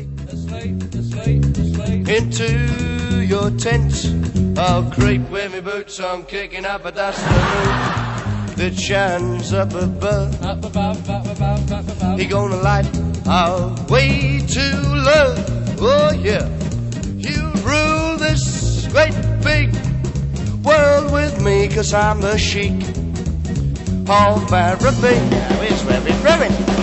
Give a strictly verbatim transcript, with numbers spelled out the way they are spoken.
asleep, asleep, asleep, asleep. Into your tent, I'll creep with me boots on, kicking up a dust of moon that shines up above. Up above, up above, up above. He gonna light our way to love. Oh yeah, you rule this great big world with me, 'cause I'm the chic of Arabia. Now it's very, very